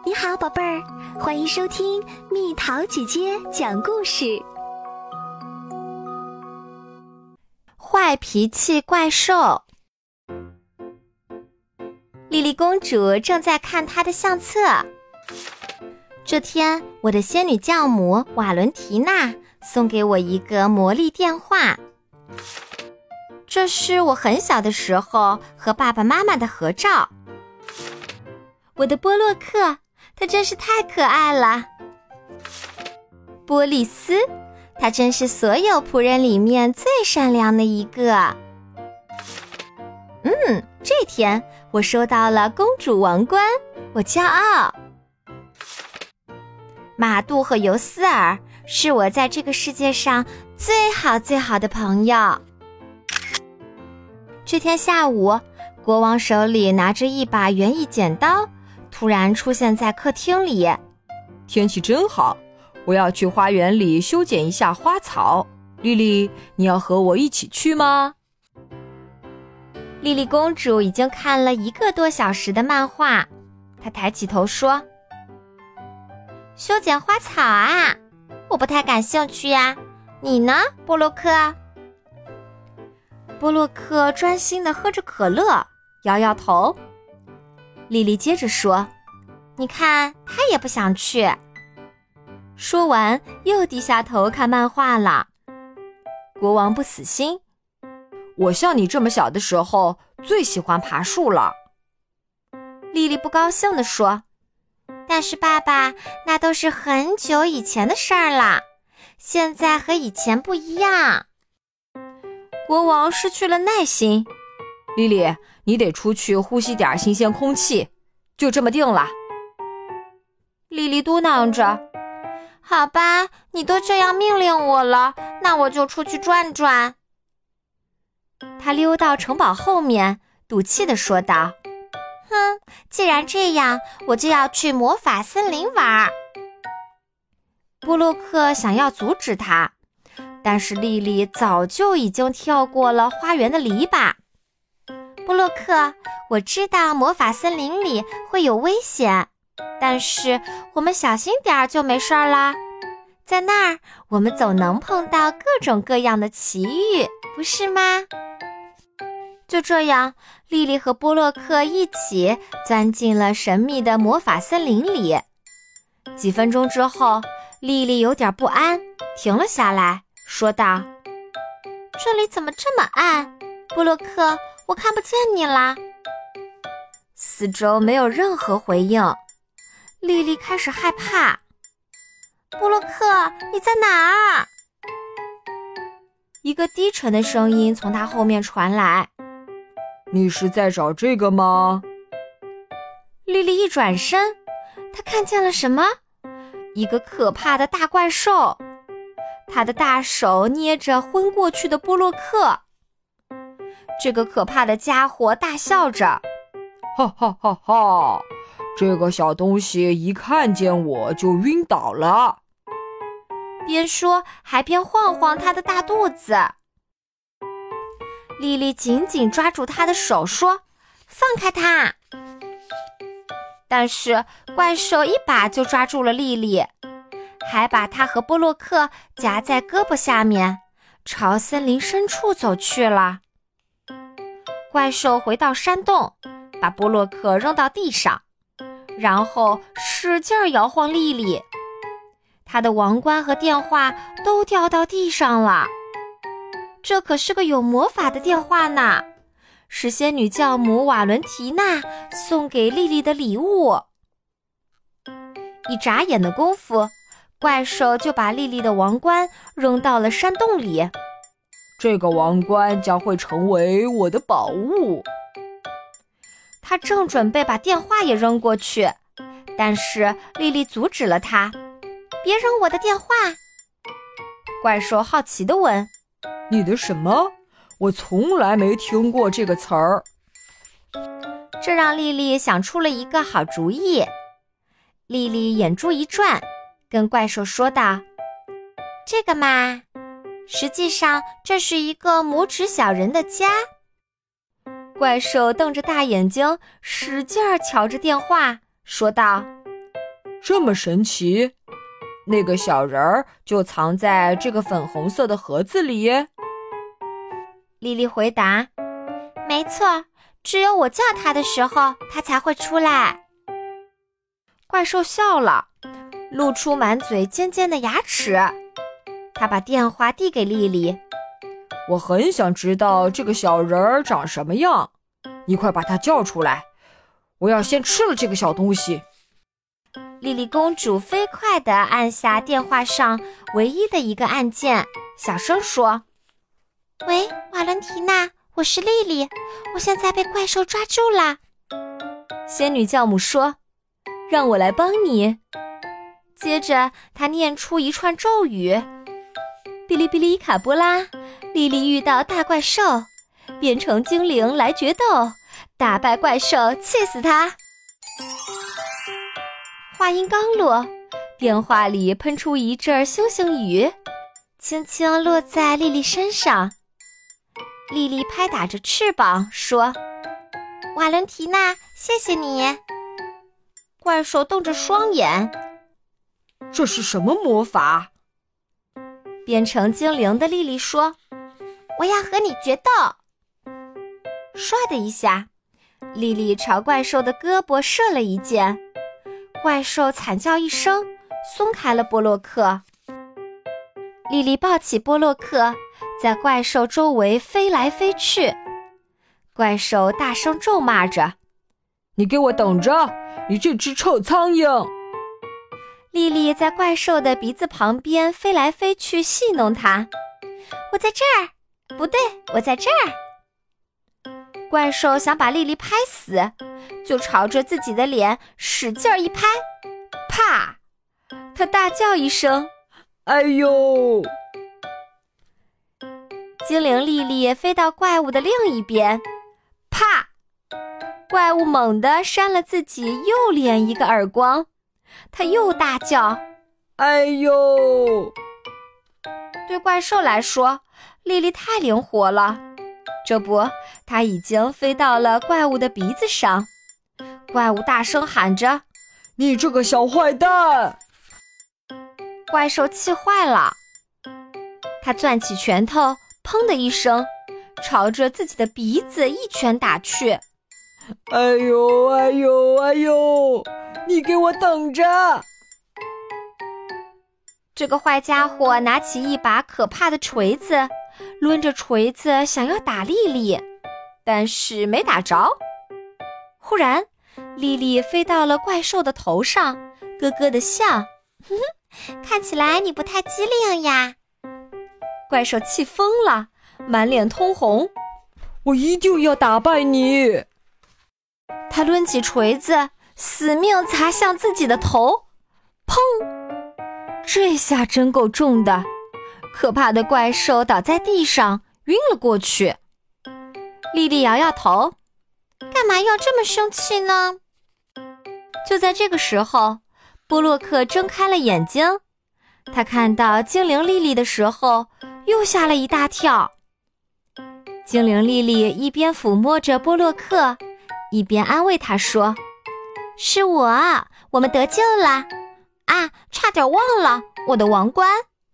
你好，宝贝儿，欢迎收听蜜桃姐姐讲故事。 坏脾气怪兽。莉莉公主正在看她的相册。这天，我的仙女教母瓦伦提娜送给我一个魔力电话。这是我很小的时候和爸爸妈妈的合照。我的波洛克，他真是太可爱了。波利斯，他真是所有仆人里面最善良的一个。这天我收到了公主王冠，我骄傲。马杜和尤斯尔是我在这个世界上最好的朋友。这天下午，国王手里拿着一把园艺剪刀，突然出现在客厅里。 天气真好，我要去花园里修剪一下花草。莉莉，你要和我一起去吗？ 莉莉公主已经看了1个多小时的漫画，她抬起头说：修剪花草啊，我不太感兴趣呀。你呢，波洛克？波洛克专心地喝着可乐，摇摇头。莉莉接着说：你看，他也不想去。说完又低下头看漫画了。国王不死心： 我像你这么小的时候最喜欢爬树了。 莉莉不高兴地说：但是爸爸，那都是很久以前的事儿了，现在和以前不一样。国王失去了耐心： 莉莉，你得出去呼吸点新鲜空气，就这么定了。 莉莉嘟囔着：好吧，你都这样命令我了，那我就出去转转。她溜到城堡后面，赌气地说道：既然这样，我就要去魔法森林玩。波洛克想要阻止她，但是莉莉早就已经跳过了花园的篱笆。波洛克，我知道魔法森林里会有危险，但是我们小心点儿就没事啦。在那儿，我们总能碰到各种各样的奇遇，不是吗？就这样，莉莉和波洛克一起钻进了神秘的魔法森林里。几分钟之后，莉莉有点不安，停了下来，说道：这里怎么这么暗？波洛克，我看不见你啦。四周没有任何回应，莉莉开始害怕。波洛克，你在哪儿？一个低沉的声音从她后面传来： 你是在找这个吗？ 莉莉一转身，她看见了什么？一个可怕的大怪兽，他的大手捏着昏过去的波洛克。这个可怕的家伙大笑着： 哈哈哈哈，这个小东西一看见我就晕倒了。 边说还边晃晃他的大肚子。莉莉紧紧抓住他的手说：放开他！但是怪兽一把就抓住了莉莉，还把她和波洛克夹在胳膊下面，朝森林深处走去了。怪兽回到山洞，把波洛克扔到地上，然后使劲摇晃莉莉。她的王冠和电话都掉到地上了。这可是个有魔法的电话呢，是仙女教母瓦伦提娜送给莉莉的礼物。一眨眼的功夫，怪兽就把莉莉的王冠扔到了山洞里。 这个王冠将会成为我的宝物。 他正准备把电话也扔过去，但是莉莉阻止了他：别扔我的电话！怪兽好奇地问： 你的什么？我从来没听过这个词儿。 这让莉莉想出了一个好主意。莉莉眼珠一转，跟怪兽说道：这个嘛，实际上这是一个拇指小人的家。怪兽瞪着大眼睛，使劲儿瞧着电话，说道： 这么神奇？那个小人儿就藏在这个粉红色的盒子里？ 莉莉回答：没错，只有我叫他的时候，他才会出来。怪兽笑了，露出满嘴尖尖的牙齿。他把电话递给莉莉。 我很想知道这个小人儿长什么样，你快把他叫出来，我要先吃了这个小东西。 莉莉公主飞快地按下电话上唯一的一个按键，小声说：喂，瓦伦提娜，我是莉莉，我现在被怪兽抓住了。 仙女教母说：让我来帮你。 接着她念出一串咒语： 哔哩哔哩卡波拉，莉莉遇到大怪兽，变成精灵来决斗，打败怪兽，气死他。 话音刚落，电话里喷出一阵星星雨，轻轻落在莉莉身上。莉莉拍打着翅膀说：瓦伦提娜，谢谢你。怪兽瞪着双眼： 这是什么魔法？ 变成精灵的莉莉说：我要和你决斗。唰的一下，莉莉朝怪兽的胳膊射了一箭，怪兽惨叫一声，松开了波洛克。莉莉抱起波洛克，在怪兽周围飞来飞去。怪兽大声咒骂着： 你给我等着，你这只臭苍蝇！ 莉莉在怪兽的鼻子旁边飞来飞去，戏弄它：我在这儿，不对，我在这儿。怪兽想把莉莉拍死，就朝着自己的脸使劲一拍，啪！他大叫一声： 哎呦！ 精灵莉莉飞到怪物的另一边，啪！怪物猛地扇了自己右脸一个耳光，他又大叫： 哎呦！ 对怪兽来说，莉莉太灵活了。这不，她已经飞到了怪物的鼻子上。怪物大声喊着： 你这个小坏蛋！ 怪兽气坏了，他攥起拳头，砰的一声，朝着自己的鼻子一拳打去。 哎呦哎呦哎呦！你给我等着！ 这个坏家伙拿起一把可怕的锤子，抡着锤子想要打莉莉，但是没打着。忽然，莉莉飞到了怪兽的头上，咯咯地笑：哼哼，看起来你不太机灵呀。怪兽气疯了，满脸通红： 我一定要打败你！ 他抡起锤子，死命砸向自己的头，砰！这下真够重的，可怕的怪兽倒在地上，晕了过去。莉莉摇摇头：干嘛要这么生气呢？就在这个时候，波洛克睁开了眼睛，他看到精灵莉莉的时候，又吓了一大跳。精灵莉莉一边抚摸着波洛克，一边安慰他说：是我们得救了啊，差点忘了我的王冠。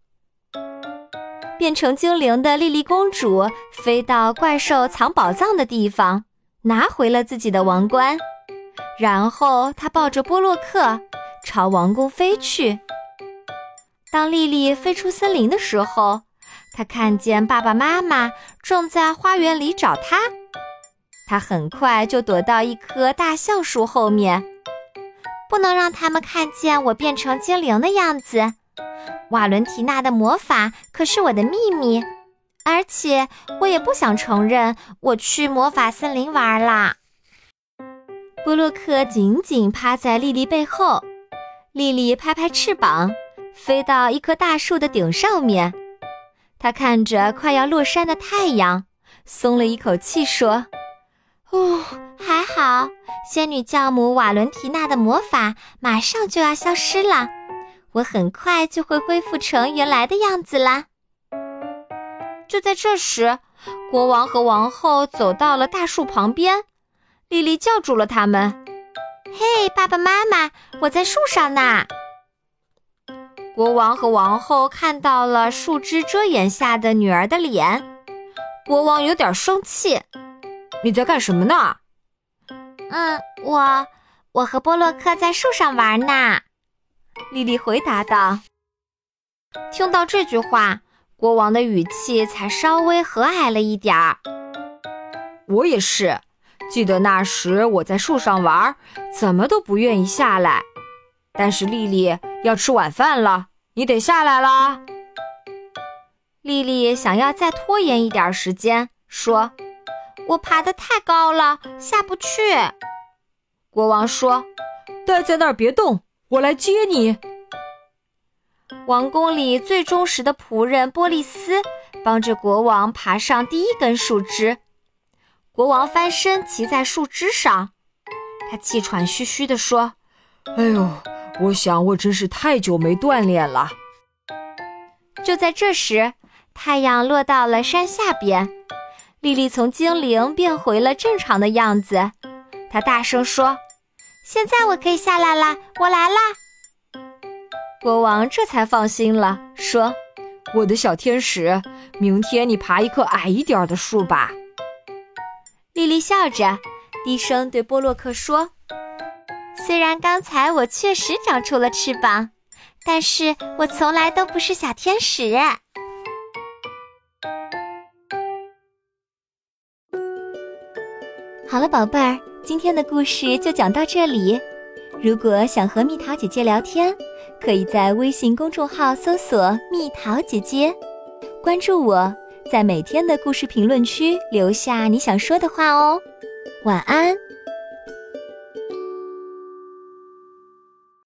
变成精灵的莉莉公主飞到怪兽藏宝藏的地方，拿回了自己的王冠，然后她抱着波洛克朝王宫飞去。当莉莉飞出森林的时候，她看见爸爸妈妈正在花园里找她，她很快就躲到一棵大橡树后面。不能让他们看见我变成精灵的样子。瓦伦提娜的魔法可是我的秘密，而且我也不想承认我去魔法森林玩啦。波洛克紧紧趴在莉莉背后，莉莉拍拍翅膀，飞到一棵大树的顶上面。她看着快要落山的太阳，松了一口气说：还好，仙女教母瓦伦提娜的魔法马上就要消失了，我很快就会恢复成原来的样子啦。就在这时，国王和王后走到了大树旁边，莉莉叫住了他们：嘿， 爸爸妈妈，我在树上呢。国王和王后看到了树枝遮掩下的女儿的脸，国王有点生气。你在干什么呢？ 我和波洛克在树上玩呢。 莉莉回答道。 听到这句话，国王的语气才稍微和蔼了一点儿。我也是，记得那时我在树上玩，怎么都不愿意下来。但是莉莉要吃晚饭了，你得下来啦。莉莉想要再拖延一点时间，说：我爬得太高了，下不去。国王说：待在那儿别动，我来接你。王宫里最忠实的仆人波利斯帮着国王爬上第一根树枝。国王翻身骑在树枝上，他气喘吁吁地说：哎呦，我想我真是太久没锻炼了。就在这时，太阳落到了山下边，莉莉从精灵变回了正常的样子。她大声说：现在我可以下来啦，我来啦。国王这才放心了，说：我的小天使，明天你爬一棵矮一点的树吧。莉莉笑着低声对波洛克说：虽然刚才我确实长出了翅膀，但是我从来都不是小天使。 好了，宝贝儿，今天的故事就讲到这里。如果想和蜜桃姐姐聊天，可以在微信公众号搜索蜜桃姐姐，关注我，在每天的故事评论区留下你想说的话哦。晚安。